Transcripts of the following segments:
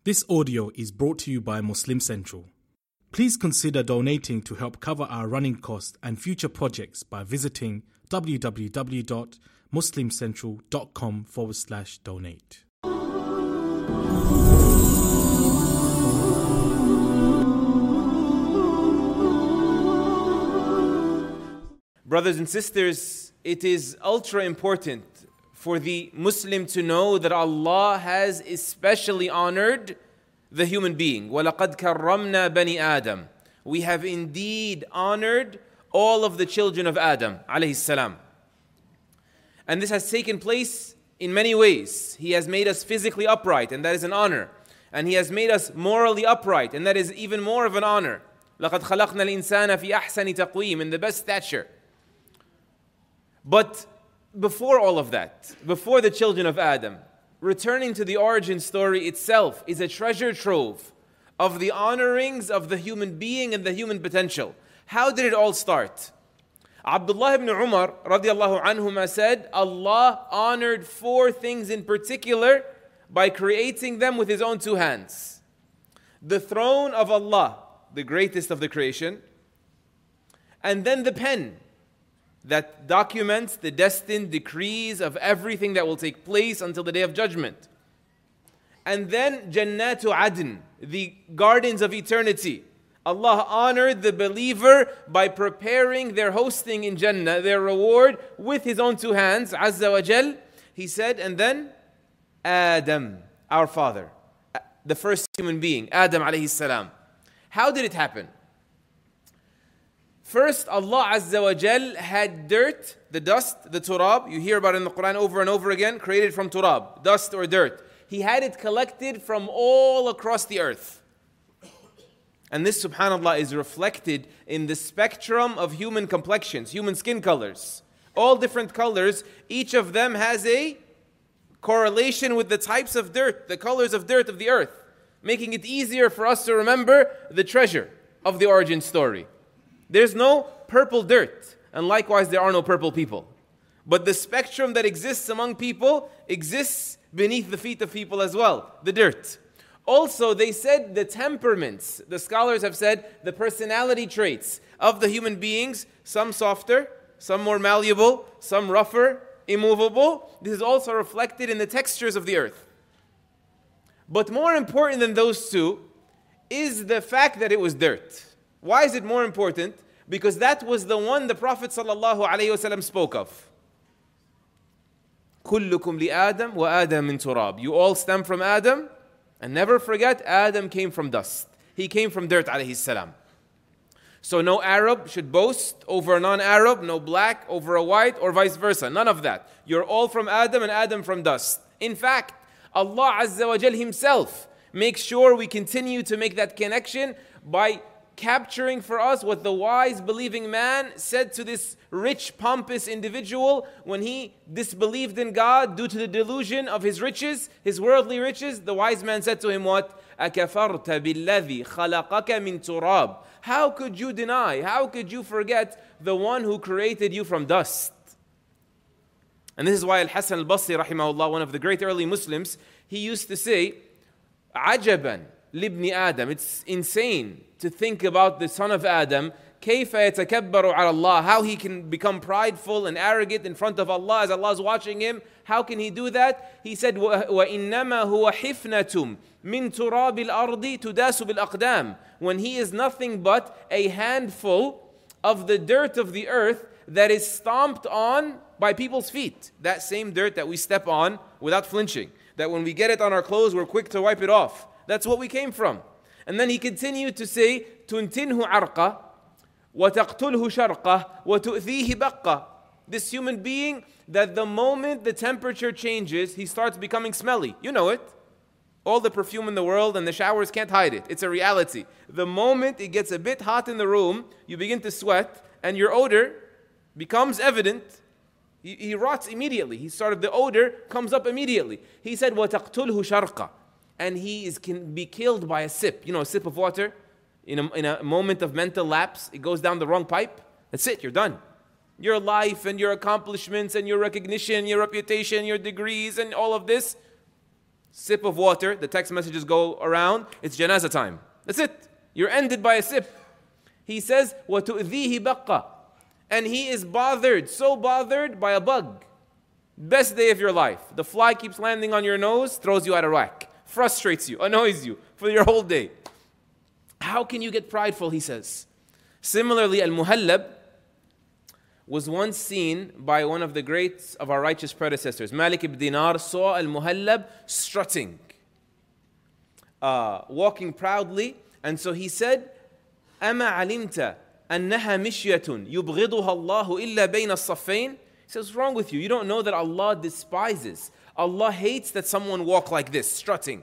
This audio is brought to you by Muslim Central. Please consider donating to help cover our running costs and future projects by visiting www.muslimcentral.com/donate. Brothers and sisters, it is ultra important for the Muslim to know that Allah has especially honored the human being. وَلَقَدْ كَرَّمْنَا بَنِي آدَمَ. We have indeed honored all of the children of Adam alayhi salam. And this has taken place in many ways. He has made us physically upright, and that is an honor. And He has made us morally upright, and that is even more of an honor. لَقَدْ خَلَقْنَا الْإِنسَانَ فِي أَحْسَنِ تَقْوِيمٍ, in the best stature. But before all of that, before the children of Adam, returning to the origin story itself is a treasure trove of the honorings of the human being and the human potential. How did it all start? Abdullah ibn Umar radiallahu anhuma said, Allah honored four things in particular by creating them with His own two hands. The throne of Allah, the greatest of the creation, and then the pen that documents the destined decrees of everything that will take place until the Day of Judgment. And then Jannatu Adn, the gardens of eternity. Allah honored the believer by preparing their hosting in Jannah, their reward, with His own two hands, Azza wa Jal. He said, and then Adam, our father, the first human being, Adam alayhi salam. How did it happen? First, Allah Azza wa Jal had dirt, the dust, the turab. You hear about it in the Quran over and over again, created from turab, dust or dirt. He had it collected from all across the earth. And this, subhanAllah, is reflected in the spectrum of human complexions, human skin colors. All different colors, each of them has a correlation with the types of dirt, the colors of dirt of the earth, making it easier for us to remember the treasure of the origin story. There's no purple dirt, and likewise there are no purple people. But the spectrum that exists among people exists beneath the feet of people as well, the dirt. Also, they said the temperaments, the scholars have said the personality traits of the human beings, some softer, some more malleable, some rougher, immovable. This is also reflected in the textures of the earth. But more important than those two is the fact that it was dirt. Why is it more important? Because that was the one the Prophet ﷺ spoke of. كُلُّكُمْ لِآدَمْ وَآدَمْ مِنْ تُرَابٍ. You all stem from Adam, and never forget, Adam came from dust. He came from dirt alayhi salam. So no Arab should boast over a non-Arab, no black over a white, or vice versa. None of that. You're all from Adam and Adam from dust. In fact, Allah Azza wa Jal Himself makes sure we continue to make that connection by capturing for us what the wise believing man said to this rich, pompous individual when he disbelieved in God due to the delusion of his riches, his worldly riches. The wise man said to him what? أَكَفَرْتَ بِالَّذِي خَلَقَكَ مِن تُرَابٍ. How could you deny? How could you forget the one who created you from dust? And this is why Al-Hasan al-Basri rahimahullah, one of the great early Muslims, he used to say, عَجَبًا لِبْنِ آدَمٍ. It's insane to think about the son of Adam, كيف يتكبر على الله, how he can become prideful and arrogant in front of Allah as Allah is watching him. How can he do that? He said, وَإِنَّمَا هُوَ حِفْنَةٌ مِن تُرَابِ الْأَرْضِ تُدَاسُ بِالْأَقْدَامِ. When he is nothing but a handful of the dirt of the earth that is stomped on by people's feet. That same dirt that we step on without flinching. That when we get it on our clothes, we're quick to wipe it off. That's what we came from. And then he continued to say, تُنْتِنْهُ عَرْقَةً وَتَقْتُلْهُ شَرْقَةً وَتُؤْذِيهِ بَقَّةً. This human being, that the moment the temperature changes, he starts becoming smelly. You know it. All the perfume in the world and the showers can't hide it. It's a reality. The moment it gets a bit hot in the room, you begin to sweat, and your odor becomes evident. He rots immediately. The odor comes up immediately. He said, وَتَقْتُلْهُ شَرْقَةً. And he can be killed by a sip. You know, a sip of water, in a moment of mental lapse, it goes down the wrong pipe. That's it, you're done. Your life and your accomplishments and your recognition, your reputation, your degrees and all of this Sip of water, the text messages go around, it's janazah time. That's it. You're ended by a sip. He says, وَتُؤْذِيهِ بَقَّةً. And he is bothered, so bothered by a bug. Best day of your life. The fly keeps landing on your nose, throws you out of whack, frustrates you, annoys you for your whole day. How can you get prideful, he says. Similarly, Al-Muhallab was once seen by one of the greats of our righteous predecessors. Malik ibn Dinar saw Al-Muhallab strutting, walking proudly. And so he said, أَمَا عَلِمْتَ أَنَّهَا مِشْيَةٌ يُبْغِضُهَا اللَّهُ إِلَّا بَيْنَ الصَّفَّيْنِ. He says, what's wrong with you? You don't know that Allah despises, Allah hates that someone walk like this, strutting,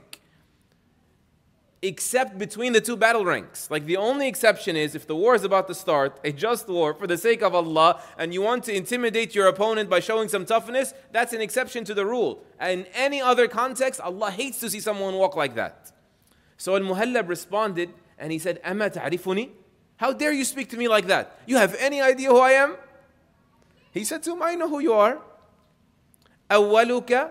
except between the two battle ranks. Like the only exception is if the war is about to start, a just war for the sake of Allah, and you want to intimidate your opponent by showing some toughness, that's an exception to the rule. And in any other context, Allah hates to see someone walk like that. So Al-Muhallab responded and he said, أَمَا تَعْرِفُنِي? How dare you speak to me like that? You have any idea who I am? He said to him, I know who you are. أَوَّلُكَ.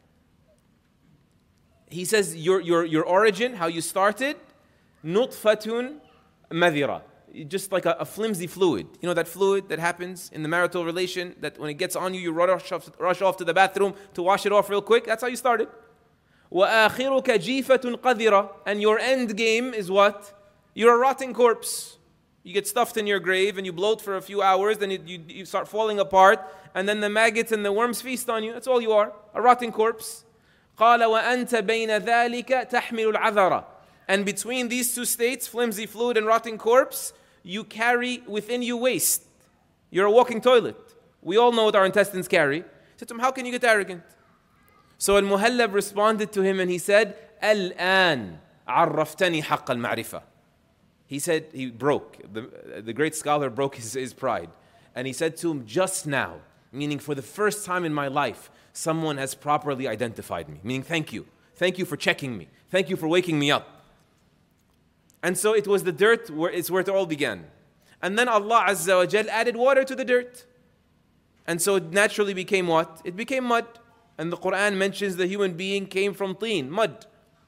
He says, your origin, how you started, نُطْفَةٌ مَذِرَةٌ. Just like a flimsy fluid. You know that fluid that happens in the marital relation, that when it gets on you, you rush off to the bathroom to wash it off real quick? That's how you started. وَآخِرُكَ جِيفَةٌ قَذِرَةٌ. And your end game is what? You're a rotting corpse. You get stuffed in your grave and you bloat for a few hours, then you start falling apart, and then the maggots and the worms feast on you. That's all you are, a rotting corpse. قَالَ وَأَنْتَ بَيْنَ ذَلِكَ تَحْمِلُ الْعَذَرَ. And between these two states, flimsy fluid and rotting corpse, you carry within you waste. You're a walking toilet. We all know what our intestines carry. He said to him, how can you get arrogant? So Al-Muhallab responded to him and he said, الآن عرفتني حق المعرفة. He said, he broke, the great scholar broke his pride. And he said to him, just now, meaning for the first time in my life, someone has properly identified me. Meaning, thank you. Thank you for checking me. Thank you for waking me up. And so it was the dirt where it all began. And then Allah Azza wa Jal added water to the dirt. And so it naturally became what? It became mud. And the Quran mentions the human being came from teen, mud.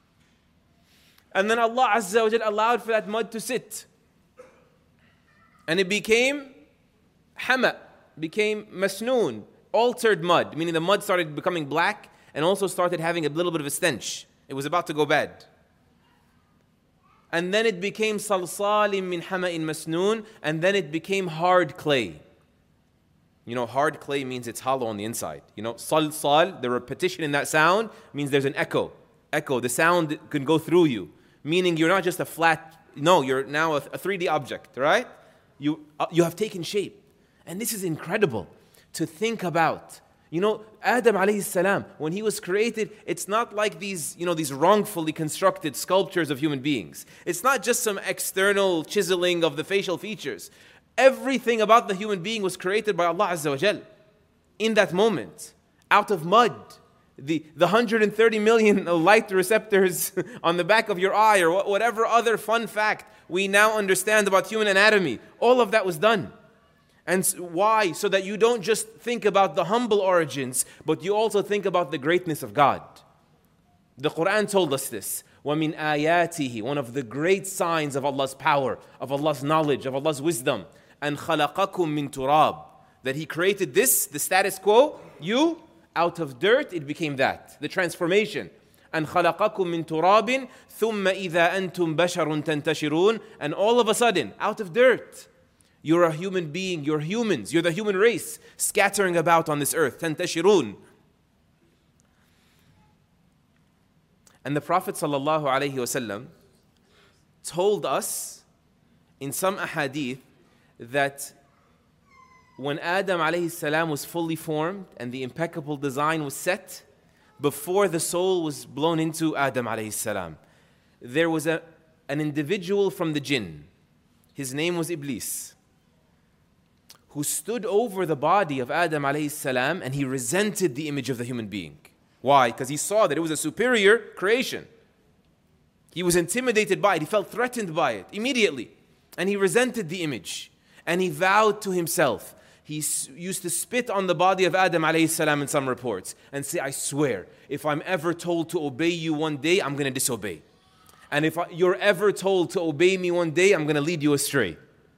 And then Allah Azza wa Jal allowed for that mud to sit. And it became hama, became masnoon, altered mud, meaning the mud started becoming black and also started having a little bit of a stench. It was about to go bad. And then it became salsalim min hama'in masnoon, and then it became hard clay. You know, hard clay means it's hollow on the inside. You know, salsal, the repetition in that sound means there's an echo. Echo, the sound can go through you. Meaning you're not just a flat, no, you're now a 3D object, right? You have taken shape. And this is incredible to think about. You know, Adam alayhi salam, when he was created, it's not like these wrongfully constructed sculptures of human beings. It's not just some external chiseling of the facial features. Everything about the human being was created by Allah Azza wa Jal in that moment, out of mud. The 130 million light receptors on the back of your eye, or whatever other fun fact we now understand about human anatomy, all of that was done. And why? So that you don't just think about the humble origins, but you also think about the greatness of God. The Quran told us this. وَمِنْ آيَاتِهِ. One of the great signs of Allah's power, of Allah's knowledge, of Allah's wisdom. أَنْ خَلَقَكُم مِّن تُرَابٍ. That He created this, the status quo, you, out of dirt, it became that. The transformation. أَنْ خَلَقَكُم مِّن تُرَابٍ ثُمَّ إِذَا أَنْتُمْ بَشَرٌ تَنْتَشِرُونَ. And all of a sudden, out of dirt, you're a human being, you're humans, you're the human race scattering about on this earth. تَنْتَشِرُونَ. And the Prophet ﷺ told us in some ahadith that when Adam ﷺ was fully formed and the impeccable design was set, before the soul was blown into Adam ﷺ, there was an individual from the jinn. His name was Iblis, who stood over the body of Adam ﷺ, and he resented the image of the human being. Why? Because he saw that it was a superior creation. He was intimidated by it. He felt threatened by it immediately. And he resented the image. And he vowed to himself, He used to spit on the body of Adam alayhi salam in some reports and say, I swear, if I'm ever told to obey you one day, I'm going to disobey. And if you're ever told to obey me one day, I'm going to lead you astray.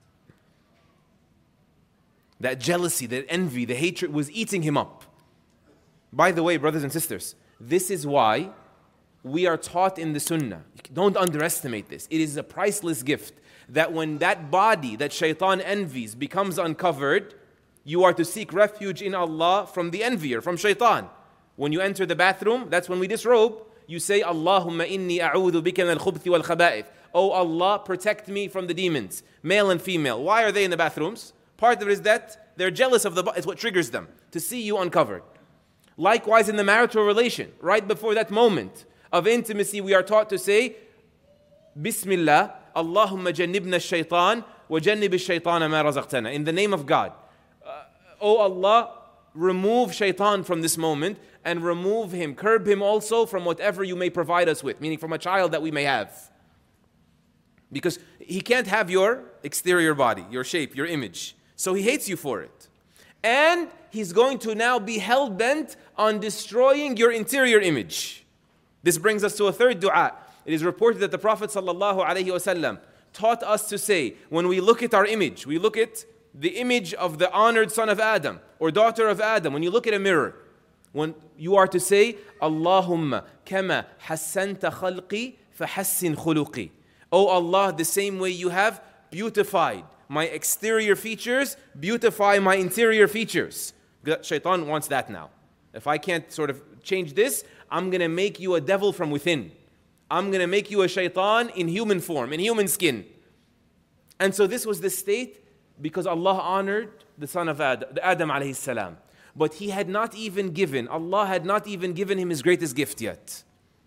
That jealousy, that envy, the hatred was eating him up. By the way, brothers and sisters, this is why we are taught in the Sunnah. Don't underestimate this. It is a priceless gift that when that body that shaitan envies becomes uncovered, you are to seek refuge in Allah from the envier, from shaitan. When you enter the bathroom, that's when we disrobe. You say, Allahumma inni a'udhu bika min al-khubthi wal khaba'ith. Oh Allah, protect me from the demons, male and female. Why are they in the bathrooms? Part of it is that they're jealous of the body. It's what triggers them, to see you uncovered. Likewise in the marital relation, right before that moment of intimacy, we are taught to say, Bismillah, Allahumma jannibna shaitan wa jannib shaitana ma razaqtana. In the name of God. Oh Allah, remove shaitan from this moment and remove him, curb him also from whatever you may provide us with, meaning from a child that we may have. Because he can't have your exterior body, your shape, your image. So he hates you for it. And he's going to now be hell-bent on destroying your interior image. This brings us to a third dua. It is reported that the Prophet ﷺ taught us to say, when we look at our image, we look at the image of the honored son of Adam or daughter of Adam, when you look at a mirror, when you are to say, Allahumma kama hassanta khalqi fahassin khuluqi. Oh Allah, the same way you have beautified my exterior features, beautify my interior features. Shaitan wants that now. If I can't sort of change this, I'm going to make you a devil from within. I'm going to make you a shaitan in human form, in human skin. And so this was the state because Allah honored the son of Adam alayhi salam. But he had not even given, Allah had not even given him his greatest gift yet,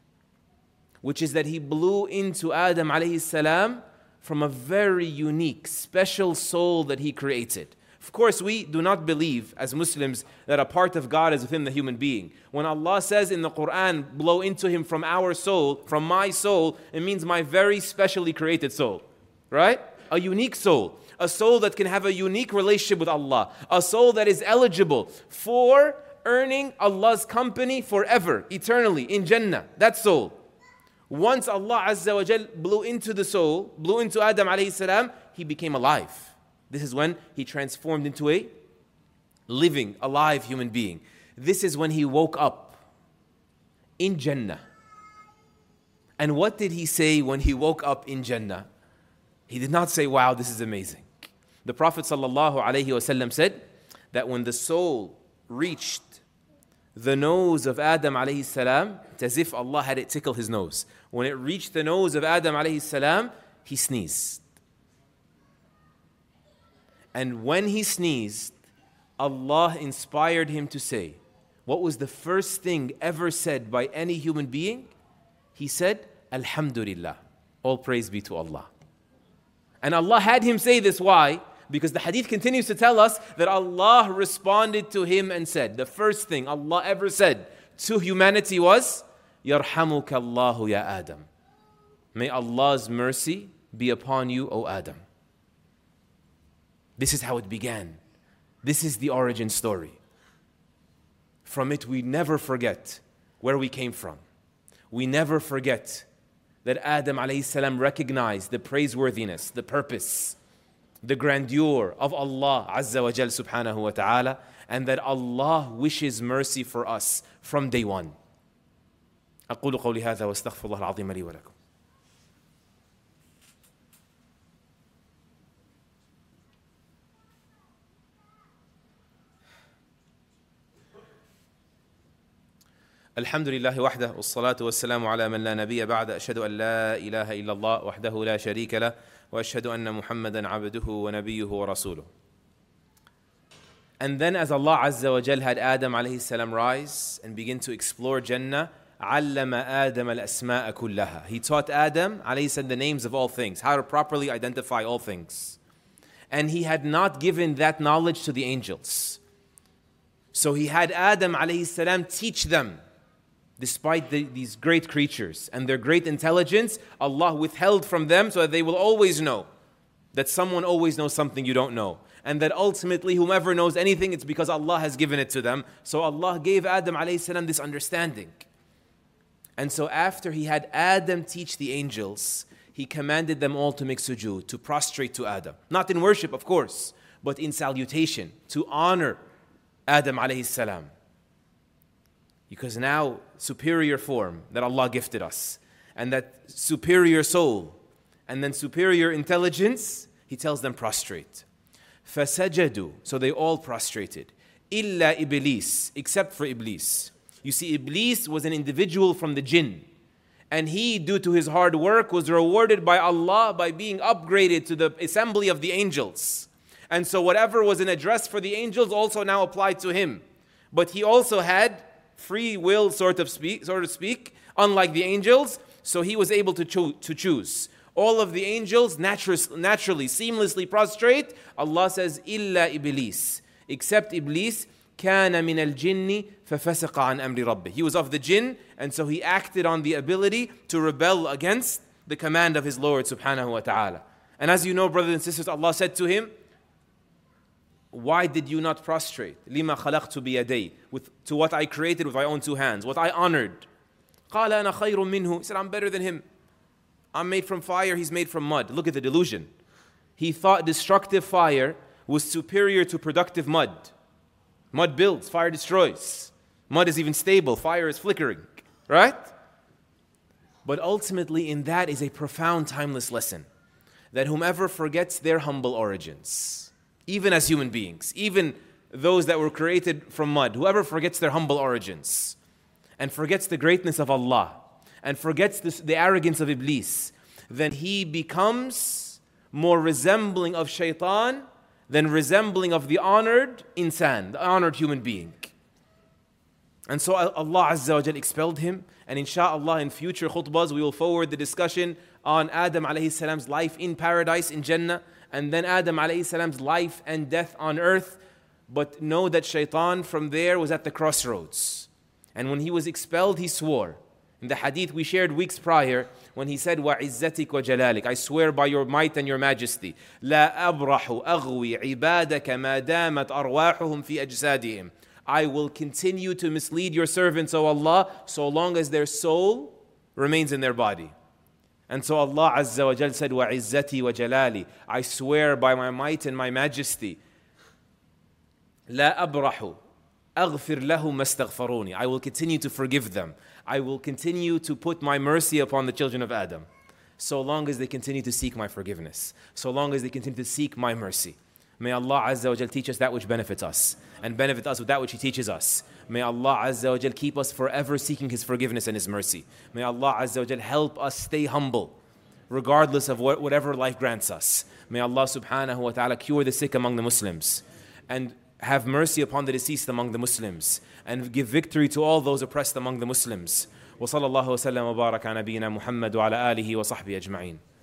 which is that he blew into Adam alayhi salam from a very unique, special soul that he created. Of course, we do not believe as Muslims that a part of God is within the human being. When Allah says in the Quran, blow into him from our soul, from my soul, it means my very specially created soul. Right? A unique soul. A soul that can have a unique relationship with Allah. A soul that is eligible for earning Allah's company forever, eternally, in Jannah. That soul. Once Allah Azza wa Jal blew into the soul, blew into Adam alayhi salam, he became alive. This is when he transformed into a living, alive human being. This is when he woke up in Jannah. And what did he say when he woke up in Jannah? He did not say, wow, this is amazing. The Prophet ﷺ said that when the soul reached the nose of Adam alayhi salam, it's as if Allah had it tickle his nose. When it reached the nose of Adam alayhi salam, he sneezed. And when he sneezed, Allah inspired him to say, what was the first thing ever said by any human being? He said, Alhamdulillah, all praise be to Allah. And Allah had him say this, why? Because the hadith continues to tell us that Allah responded to him and said, the first thing Allah ever said to humanity was, Yarhamuka Allahu ya Adam. May Allah's mercy be upon you, O Adam. This is how it began. This is the origin story. From it we never forget where we came from. We never forget that Adam alayhi salam recognized the praiseworthiness, the purpose, the grandeur of Allah Azza wa Jal subhanahu wa ta'ala, and that Allah wishes mercy for us from day one. أقول قولي هذا واستغفر الله العظيم لي ولكم. الحمد لله وحده والصلاة والسلام على من لا نبي بعد أشهد أن لا إله إلا الله وحده لا شريك له وأشهد أن محمدا عبده ونبيه ورسوله. And then as Allah Azza wa Jal had Adam alayhi salam rise and begin to explore Jannah, علم آدم الأسماء كلها. He taught Adam alayhi salam the names of all things, how to properly identify all things. And he had not given that knowledge to the angels. So he had Adam alayhi salam teach them. Despite these great creatures and their great intelligence, Allah withheld from them so that they will always know that someone always knows something you don't know. and that ultimately whomever knows anything, it's because Allah has given it to them. So Allah gave Adam alayhi salam this understanding. And so after he had Adam teach the angels, he commanded them all to make sujood, to prostrate to Adam. Not in worship, of course, but in salutation, to honor Adam alayhi salam. Because now, superior form that Allah gifted us, and that superior soul, and then superior intelligence, He tells them prostrate. فَسَجَدُوا, so they all prostrated. إِلَّا Iblis, except for Iblis. You see, Iblis was an individual from the jinn. And he, due to his hard work, was rewarded by Allah by being upgraded to the assembly of the angels. And so whatever was an address for the angels also now applied to him. But he also had free will, so to speak, unlike the angels. So he was able to choose. All of the angels naturally, seamlessly prostrate. Allah says, إِلَّا Iblis, except Iblis. كَانَ مِنَ الْجِنِّ فَفَسَقَ عَنْ أَمْرِ رَبِّهِ. He was of the jinn, and so he acted on the ability to rebel against the command of his Lord subhanahu wa ta'ala. And as you know, brothers and sisters, Allah said to him, why did you not prostrate? لِمَا خَلَقْتُ بِيَدَيْ, to what I created with my own two hands, what I honored. قَالَ أَنَا خَيْرٌ مِنْهُ. He said, I'm better than him. I'm made from fire, he's made from mud. Look at the delusion. He thought destructive fire was superior to productive mud. Mud builds, fire destroys. Mud is even stable, fire is flickering, right? But ultimately in that is a profound timeless lesson. That whomever forgets their humble origins, even as human beings, even those that were created from mud, whoever forgets their humble origins and forgets the greatness of Allah and forgets the arrogance of Iblis, then he becomes more resembling of shaitan than resembling of the honored insan, the honored human being. And so Allah Azza wa Jal expelled him, and inshallah in future khutbahs we will forward the discussion on Adam alayhi salam's life in paradise, in Jannah, and then Adam alayhi salam's life and death on earth. But know that shaitan from there was at the crossroads. And when he was expelled, he swore. In the hadith we shared weeks prior, when he said, وَعِزَّتِكَ وَجَلَالِكَ, I swear by your might and your majesty, لَا أَبْرَحُ أَغْوِي عِبَادَكَ مَا دَامَتْ أَرْوَاحُهُمْ فِي أَجْسَادِهِمْ. I will continue to mislead your servants, O Allah, so long as their soul remains in their body. And so Allah Azza wa Jal said, وَعِزَّتِي وَجَلَالِي, I swear by my might and my majesty, لَا أَبْرَحُ أَغْفِرْ لَهُمْ مَسْتَغْفَرُونِ, I will continue to forgive them. I will continue to put my mercy upon the children of Adam, so long as they continue to seek my forgiveness, so long as they continue to seek my mercy. May Allah Azza wa Jal teach us that which benefits us, and benefit us with that which He teaches us. May Allah Azza wa Jal keep us forever seeking His forgiveness and His mercy. May Allah Azza wa Jal help us stay humble, regardless of whatever life grants us. May Allah Subhanahu wa Ta'ala cure the sick among the Muslims, and have mercy upon the deceased among the Muslims, and give victory to all those oppressed among the Muslims. وصلى الله وسلم وبارك على نبينا محمد وعلى آله وصحبه أجمعين.